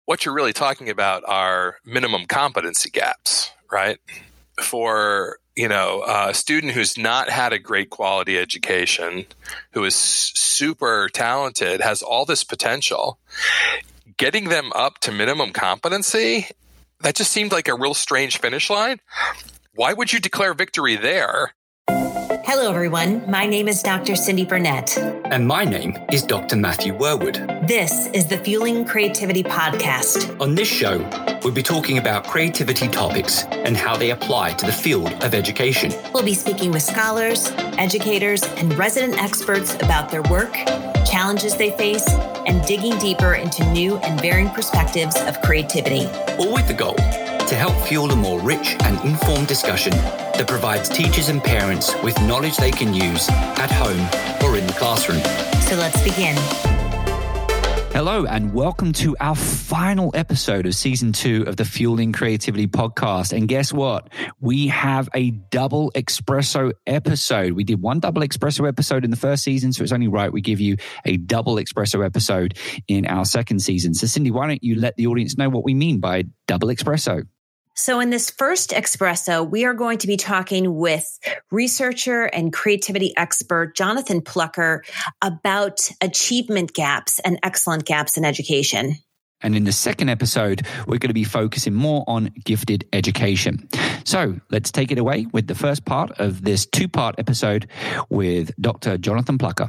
what you're really talking about are minimum competency gaps, right? For, a student who's not had a great quality education, who is super talented, has all this potential, getting them up to minimum competency, that just seemed like a real strange finish line. Why would you declare victory there? Hello, everyone. My name is Dr. Cindy Burnett. And my name is Dr. Matthew Werwood. This is the Fueling Creativity Podcast. On this show, we'll be talking about creativity topics and how they apply to the field of education. We'll be speaking with scholars, educators, and resident experts about their work, challenges they face, and digging deeper into new and varying perspectives of creativity. All with the goal to help fuel a more rich and informed discussion that provides teachers and parents with knowledge they can use at home or in the classroom. So let's begin. Hello, and welcome to our final episode of Season 2 of the Fueling Creativity Podcast. And guess what? We have a double espresso episode. We did one double espresso episode in the first season, so it's only right we give you a double espresso episode in our second season. So Cindy, why don't you let the audience know what we mean by double espresso? So in this first Espresso, we are going to be talking with researcher and creativity expert Jonathan Plucker about achievement gaps and excellent gaps in education. And in the second episode, we're going to be focusing more on gifted education. So let's take it away with the first part of this two-part episode with Dr. Jonathan Plucker.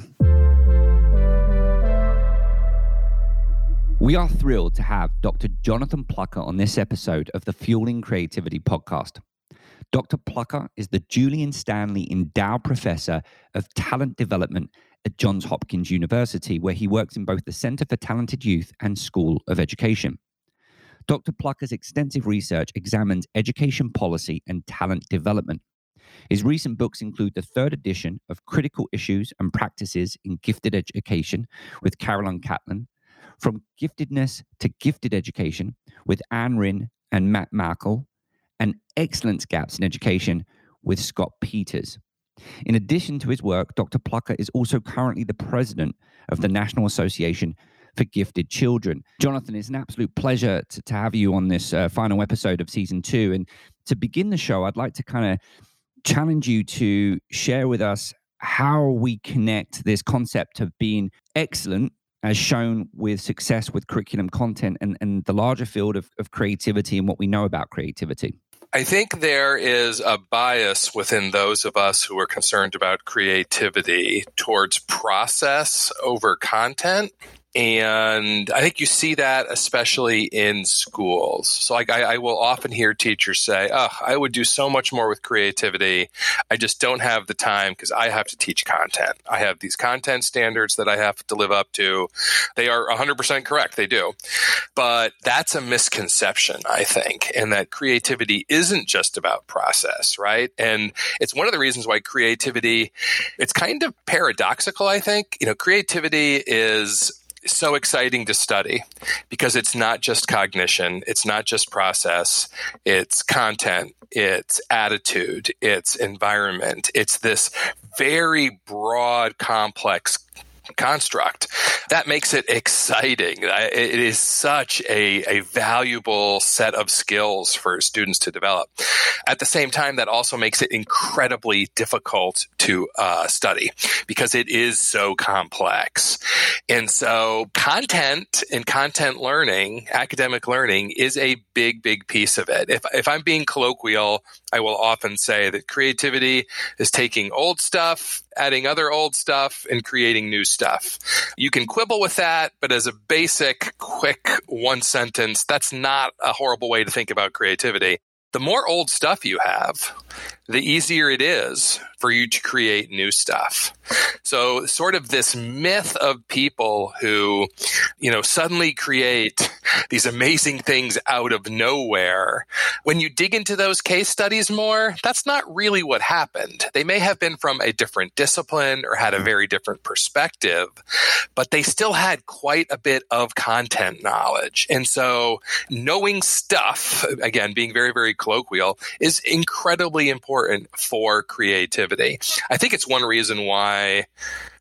We are thrilled to have Dr. Jonathan Plucker on this episode of the Fueling Creativity Podcast. Dr. Plucker is the Julian Stanley Endowed Professor of Talent Development at Johns Hopkins University, where he works in both the Center for Talented Youth and School of Education. Dr. Plucker's extensive research examines education policy and talent development. His recent books include the third edition of Critical Issues and Practices in Gifted Education with Carolyn Catlin, From Giftedness to Gifted Education with Anne Rinn and Matt Markle, and Excellence Gaps in Education with Scott Peters. In addition to his work, Dr. Plucker is also currently the president of the National Association for Gifted Children. Jonathan, it's an absolute pleasure to have you on this final episode of Season 2. And to begin the show, I'd like to kind of challenge you to share with us how we connect this concept of being excellent as shown with success with curriculum content and the larger field of creativity and what we know about creativity. I think there is a bias within those of us who are concerned about creativity towards process over content. And I think you see that especially in schools. So I will often hear teachers say, I would do so much more with creativity. I just don't have the time because I have to teach content. I have these content standards that I have to live up to. They are 100% correct. They do. But that's a misconception, I think, in that creativity isn't just about process, right? And it's one of the reasons why creativity, it's kind of paradoxical, I think. Creativity is so exciting to study because it's not just cognition, it's not just process, it's content, it's attitude, it's environment, it's this very broad, complex construct. That makes it exciting. It is such a valuable set of skills for students to develop. At the same time, that also makes it incredibly difficult to study because it is so complex. And so content and content learning, academic learning, is a big, big piece of it. If I'm being colloquial, I will often say that creativity is taking old stuff, adding other old stuff, and creating new stuff. You can quibble with that, but as a basic, quick one sentence, that's not a horrible way to think about creativity. The more old stuff you have, the easier it is for you to create new stuff. So sort of this myth of people who, suddenly create these amazing things out of nowhere. When you dig into those case studies more, that's not really what happened. They may have been from a different discipline or had a very different perspective, but they still had quite a bit of content knowledge. And so knowing stuff, again, being very, very colloquial, is incredibly important for creativity. I think it's one reason why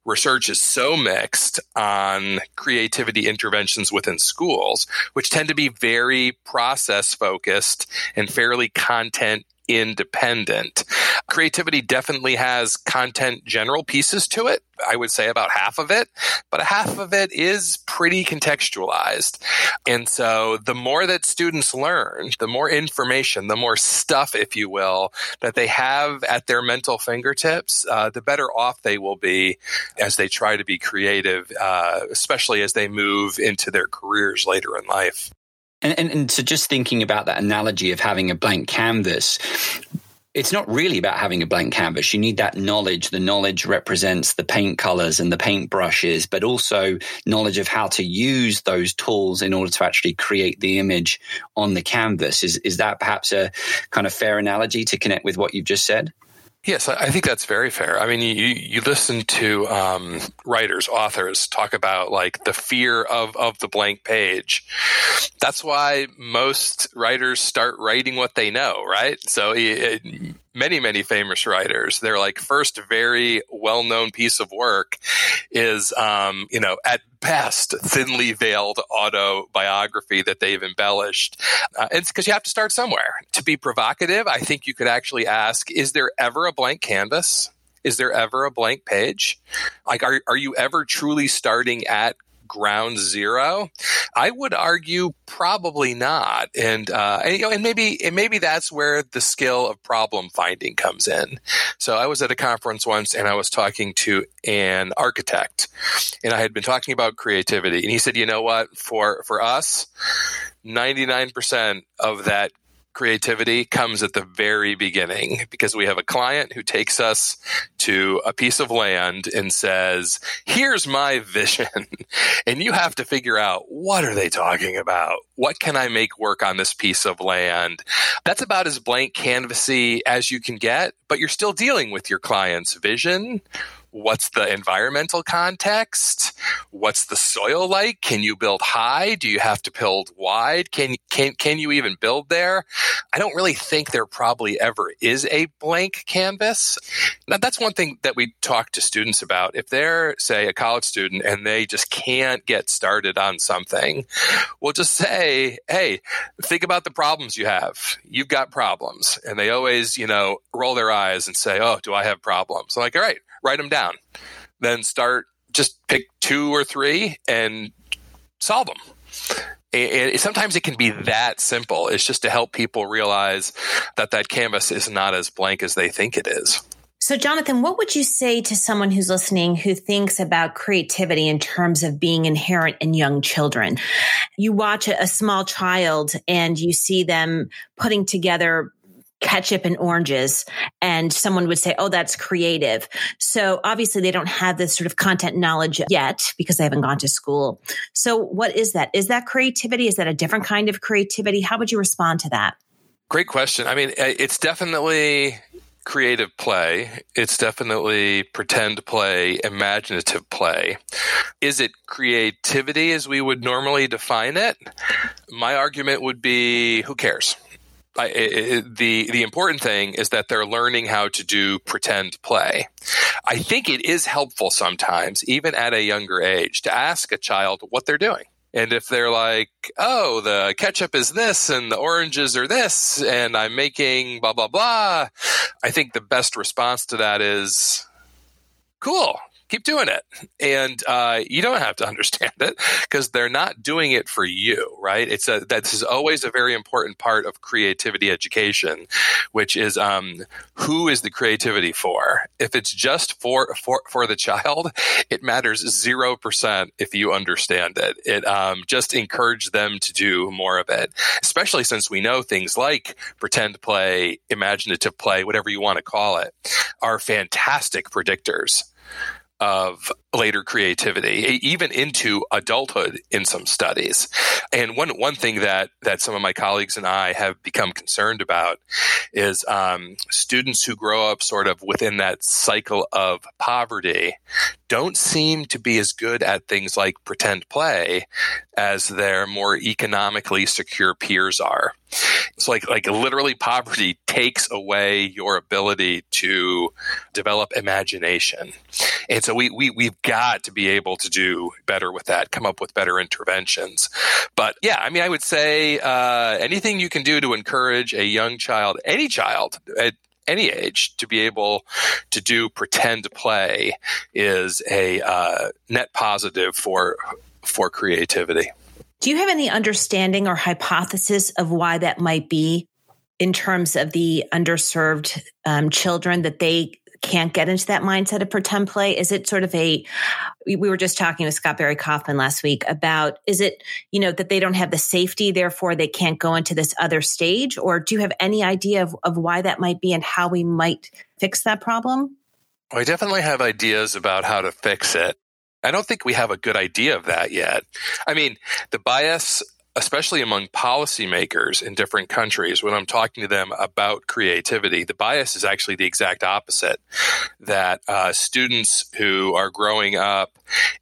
research is so mixed on creativity interventions within schools, which tend to be very process focused and fairly content independent. Creativity definitely has content general pieces to it. I would say about half of it, but half of it is pretty contextualized. And so the more that students learn, the more information, the more stuff, if you will, that they have at their mental fingertips, the better off they will be as they try to be creative, especially as they move into their careers later in life. And so just thinking about that analogy of having a blank canvas, it's not really about having a blank canvas. You need that knowledge. The knowledge represents the paint colors and the paint brushes, but also knowledge of how to use those tools in order to actually create the image on the canvas. Is that perhaps a kind of fair analogy to connect with what you've just said? Yes, I think that's very fair. I mean, you listen to writers, authors talk about like the fear of the blank page. That's why most writers start writing what they know, right? So many famous writers, their like first very well-known piece of work is, at best, thinly veiled autobiography that they've embellished. It's because you have to start somewhere. To be provocative, I think you could actually ask, is there ever a blank canvas? Is there ever a blank page? Like, are you ever truly starting at ground zero? I would argue probably not. And maybe that's where the skill of problem finding comes in. So I was at a conference once and I was talking to an architect and I had been talking about creativity. And he said, you know what, for us, 99% of that creativity comes at the very beginning because we have a client who takes us to a piece of land and says, here's my vision. And you have to figure out, what are they talking about? What can I make work on this piece of land? That's about as blank canvassy as you can get, but you're still dealing with your client's vision. What's the environmental context? What's the soil like? Can you build high? Do you have to build wide? Can you even build there? I don't really think there probably ever is a blank canvas. Now, that's one thing that we talk to students about. If they're, say, a college student and they just can't get started on something, we'll just say, hey, think about the problems you have. You've got problems. And they always, roll their eyes and say, oh, do I have problems? I'm like, all right, write them down. Then just pick 2 or 3 and solve them. And sometimes it can be that simple. It's just to help people realize that canvas is not as blank as they think it is. So, Jonathan, what would you say to someone who's listening who thinks about creativity in terms of being inherent in young children? You watch a small child and you see them putting together ketchup and oranges, and someone would say, oh, that's creative. So obviously they don't have this sort of content knowledge yet because they haven't gone to school. So what is that? Is that creativity? Is that a different kind of creativity? How would you respond to that? Great question. I mean, it's definitely creative play. It's definitely pretend play, imaginative play. Is it creativity as we would normally define it? My argument would be, who cares? The important thing is that they're learning how to do pretend play. I think it is helpful sometimes, even at a younger age, to ask a child what they're doing. And if they're like, oh, the ketchup is this and the oranges are this and I'm making blah, blah, blah, I think the best response to that is, cool. Keep doing it. And you don't have to understand it because they're not doing it for you, right? This is always a very important part of creativity education, which is who is the creativity for? If it's just for the child, it matters 0% if you understand it. It just encourage them to do more of it, especially since we know things like pretend play, imaginative play, whatever you want to call it, are fantastic predictors of later creativity, even into adulthood in some studies. And one thing that some of my colleagues and I have become concerned about is students who grow up sort of within that cycle of poverty don't seem to be as good at things like pretend play as their more economically secure peers are. So like literally poverty takes away your ability to develop imagination. And so we've got to be able to do better with that, come up with better interventions. But yeah, I mean, I would say anything you can do to encourage a young child, any child at any age, to be able to do pretend play is a net positive for creativity. Do you have any understanding or hypothesis of why that might be in terms of the underserved children, that they can't get into that mindset of pretend play? Is it sort of we were just talking with Scott Barry Kaufman last week about, is it, that they don't have the safety, therefore they can't go into this other stage? Or do you have any idea of why that might be and how we might fix that problem? I definitely have ideas about how to fix it. I don't think we have a good idea of that yet. I mean, the bias, especially among policymakers in different countries, when I'm talking to them about creativity, the bias is actually the exact opposite, that students who are growing up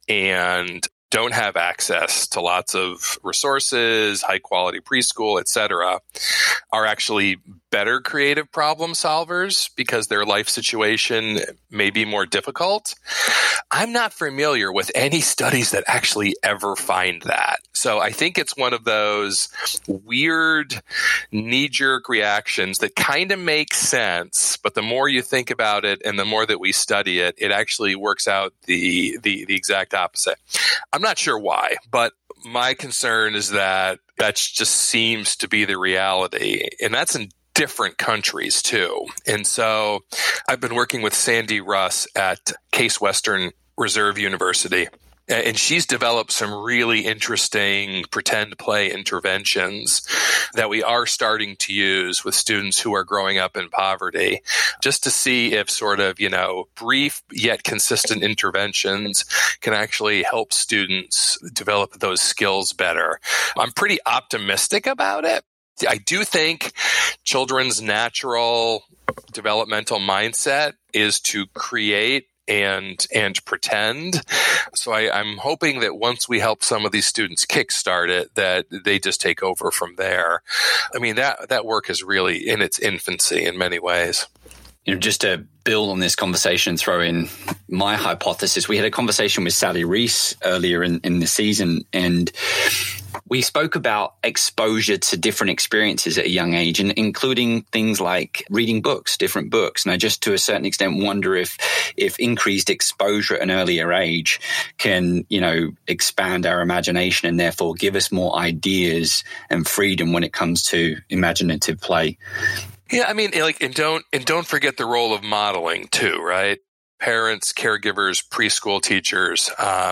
and don't have access to lots of resources, high quality preschool, et cetera, are actually better creative problem solvers because their life situation may be more difficult. I'm not familiar with any studies that actually ever find that. So I think it's one of those weird knee-jerk reactions that kind of make sense, but the more you think about it and the more that we study it, it actually works out the exact opposite. I'm not sure why, but my concern is that just seems to be the reality, and that's in different countries too. And so I've been working with Sandy Russ at Case Western Reserve University, and she's developed some really interesting pretend play interventions that we are starting to use with students who are growing up in poverty, just to see if sort of, brief yet consistent interventions can actually help students develop those skills better. I'm pretty optimistic about it. I do think children's natural developmental mindset is to create and pretend. So I'm hoping that once we help some of these students kickstart it, that they just take over from there. I mean, that work is really in its infancy in many ways. Just to build on this conversation, throw in my hypothesis. We had a conversation with Sally Reese earlier in the season, and we spoke about exposure to different experiences at a young age, and including things like reading books, different books. And I just, to a certain extent, wonder if increased exposure at an earlier age can, expand our imagination and therefore give us more ideas and freedom when it comes to imaginative play. Yeah, I mean, and don't forget the role of modeling too, right? Parents, caregivers, preschool teachers.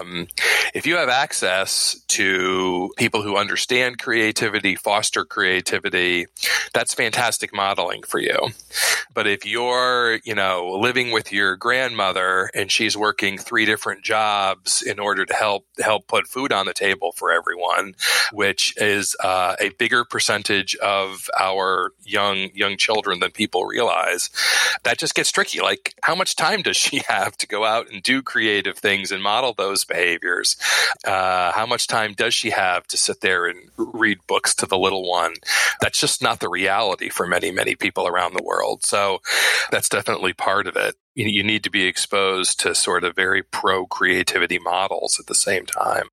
If you have access to people who understand creativity, foster creativity, that's fantastic modeling for you. But if you're, living with your grandmother and she's working 3 different jobs in order to help put food on the table for everyone, which is a bigger percentage of our young children than people realize, that just gets tricky. Like, how much time does she have to go out and do creative things and model those behaviors? How much time does she have to sit there and read books to the little one? That's just not the reality for many, many people around the world. So that's definitely part of it. You need to be exposed to sort of very pro-creativity models at the same time.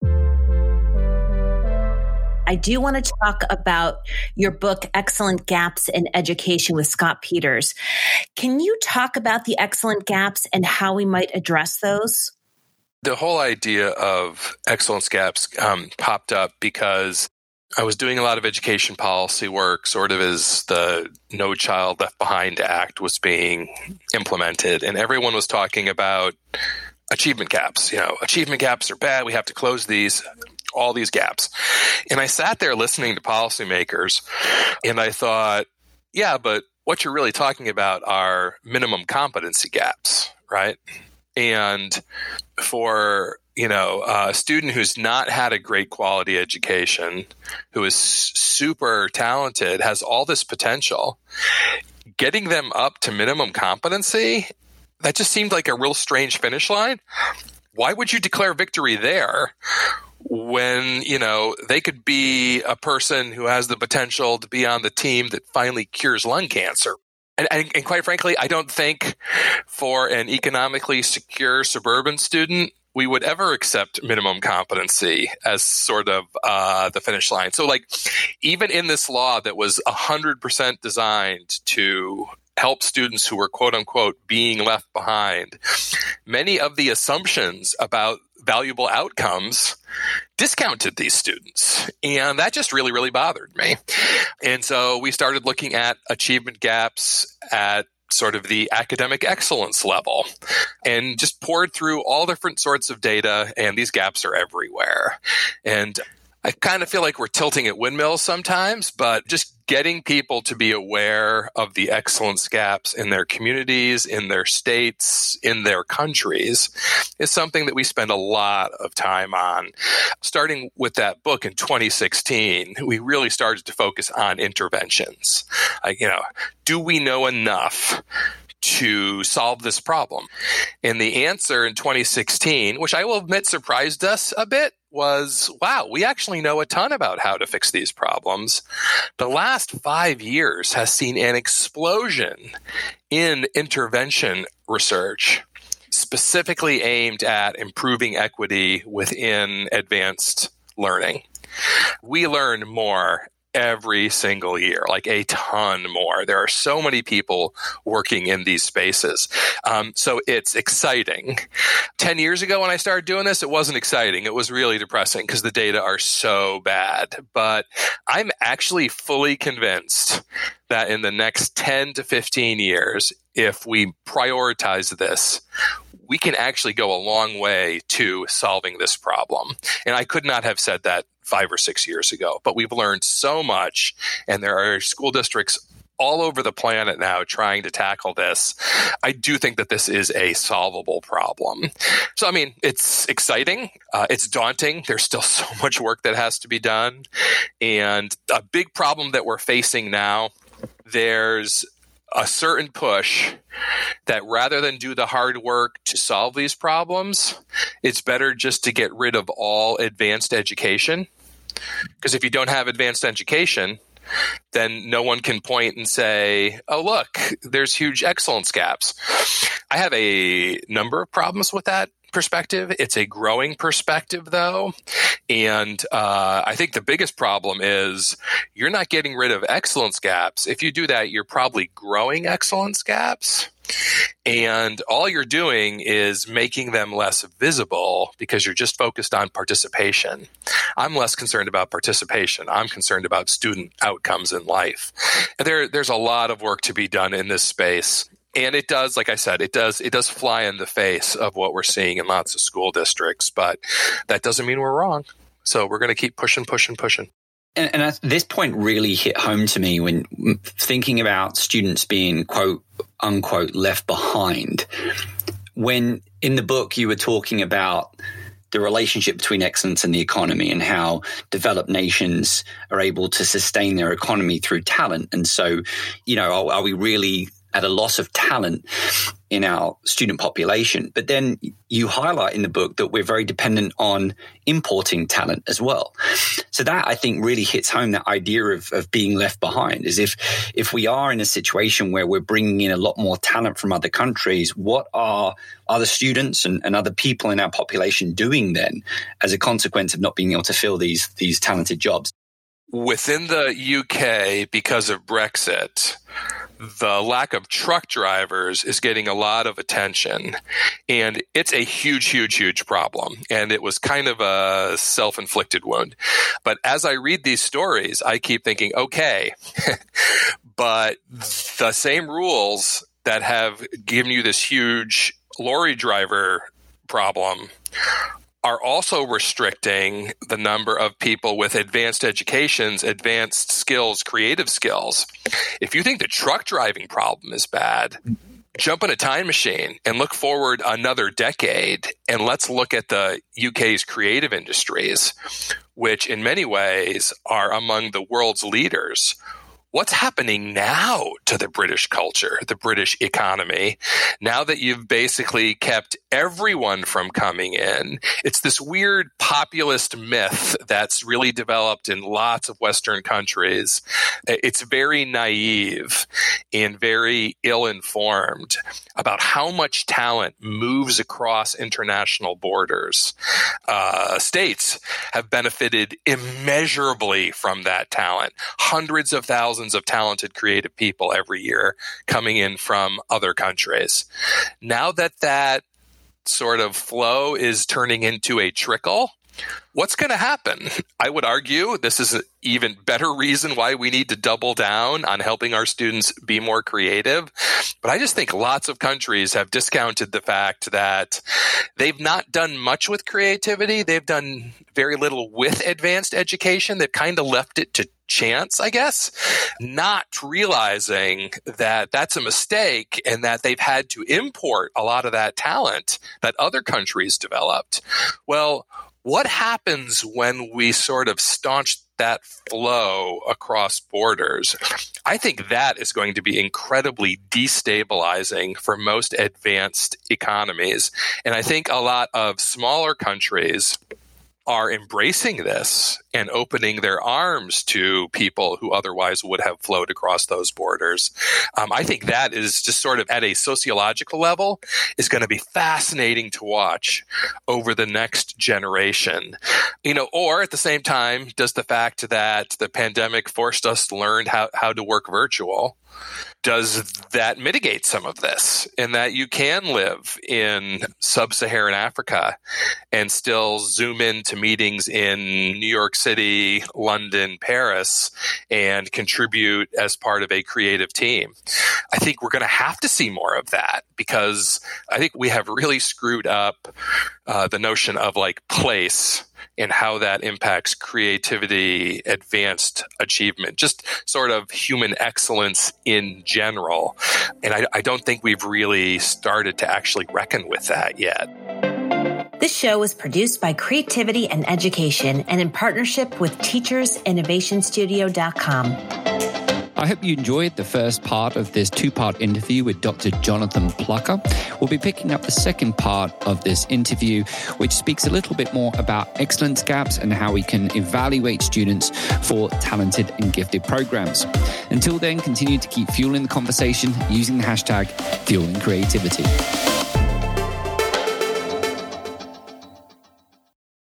I do want to talk about your book, Excellent Gaps in Education with Scott Peters. Can you talk about the excellent gaps and how we might address those? The whole idea of excellence gaps popped up because I was doing a lot of education policy work, sort of as the No Child Left Behind Act was being implemented, and everyone was talking about achievement gaps. Achievement gaps are bad. We have to close all these gaps. And I sat there listening to policymakers, and I thought, yeah, but what you're really talking about are minimum competency gaps, right? And for, a student who's not had a great quality education, who is super talented, has all this potential, getting them up to minimum competency, that just seemed like a real strange finish line. Why would you declare victory there when, they could be a person who has the potential to be on the team that finally cures lung cancer. And quite frankly, I don't think for an economically secure suburban student, we would ever accept minimum competency as sort of the finish line. So even in this law that was 100% designed to help students who were quote unquote being left behind, many of the assumptions about valuable outcomes discounted these students. And that just really, really bothered me. And so we started looking at achievement gaps at sort of the academic excellence level and just poured through all different sorts of data, and these gaps are everywhere. And I kind of feel like we're tilting at windmills sometimes, but just getting people to be aware of the excellence gaps in their communities, in their states, in their countries is something that we spend a lot of time on. Starting with that book in 2016, we really started to focus on interventions. Do we know enough to solve this problem? And the answer in 2016, which I will admit surprised us a bit, was, wow, we actually know a ton about how to fix these problems. The last 5 years has seen an explosion in intervention research, specifically aimed at improving equity within advanced learning. We learn more every single year, like a ton more. There are so many people working in these spaces. So it's exciting. 10 years ago when I started doing this, it wasn't exciting. It was really depressing because the data are so bad. But I'm actually fully convinced that in the next 10 to 15 years, if we prioritize this, we can actually go a long way to solving this problem. And I could not have said that 5 or 6 years ago, but we've learned so much, and there are school districts all over the planet now trying to tackle this. I do think that this is a solvable problem. So, it's exciting. It's daunting. There's still so much work that has to be done. And a big problem that we're facing now, there's a certain push that rather than do the hard work to solve these problems, it's better just to get rid of all advanced education. Because if you don't have advanced education, then no one can point and say, oh, look, there's huge excellence gaps. I have a number of problems with that perspective. It's a growing perspective, though. And I think the biggest problem is you're not getting rid of excellence gaps. If you do that, you're probably growing excellence gaps. And all you're doing is making them less visible because you're just focused on participation. I'm less concerned about participation. I'm concerned about student outcomes in life. And there's a lot of work to be done in this space. And it does, like I said, it does fly in the face of what we're seeing in lots of school districts, but that doesn't mean we're wrong. So we're going to keep pushing. And this point really hit home to me when thinking about students being, quote, unquote, left behind. When in the book you were talking about the relationship between excellence and the economy and how developed nations are able to sustain their economy through talent. And so, are we really at a loss of talent in our student population? But then you highlight in the book that we're very dependent on importing talent as well. So that, I think, really hits home that idea of being left behind. Is if we are in a situation where we're bringing in a lot more talent from other countries, what are other students and other people in our population doing then as a consequence of not being able to fill these talented jobs? Within the UK, because of Brexit, the lack of truck drivers is getting a lot of attention, and it's a huge problem. And it was kind of a self-inflicted wound. But as I read these stories, I keep thinking, okay, but the same rules that have given you this huge lorry driver problem are also restricting the number of people with advanced educations, advanced skills, creative skills. If you think the truck driving problem is bad, jump in a time machine and look forward another decade, and let's look at the UK's creative industries, which in many ways are among the world's leaders. what's happening now to the British culture, the British economy, now that you've basically kept everyone from coming in? It's this weird populist myth that's really developed in lots of Western countries. It's very naive and very ill-informed about how much talent moves across international borders. States have benefited immeasurably from that talent. Hundreds of thousands of talented creative people every year coming in from other countries. Now that sort of flow is turning into a trickle, what's going to happen? I would argue this is an even better reason why we need to double down on helping our students be more creative. But I just think lots of countries have discounted the fact that they've not done much with creativity. They've done very little with advanced education. They've kind of left it to chance, I guess, not realizing that that's a mistake and that they've had to import a lot of that talent that other countries developed. Well, what happens when we sort of staunch that flow across borders? I think that is going to be incredibly destabilizing for most advanced economies. And I think a lot of smaller countries are embracing this and opening their arms to people who otherwise would have flowed across those borders. I think that is just sort of at a sociological level is going to be fascinating to watch over the next generation. Or at the same time, does the fact that the pandemic forced us to learn how to work virtual, does that mitigate some of this, in that you can live in sub-Saharan Africa and still zoom into meetings in New York City, London, Paris, and contribute as part of a creative team? I think we're going to have to see more of that, because I think we have really screwed up the notion of place and how that impacts creativity, advanced achievement, just sort of human excellence in general. And I don't think we've really started to actually reckon with that yet. This show was produced by Creativity and Education and in partnership with TeachersInnovationStudio.com. I hope you enjoyed the first part of this two-part interview with Dr. Jonathan Plucker. We'll be picking up the second part of this interview, which speaks a little bit more about excellence gaps and how we can evaluate students for talented and gifted programs. Until then, continue to keep fueling the conversation using the hashtag Fueling Creativity.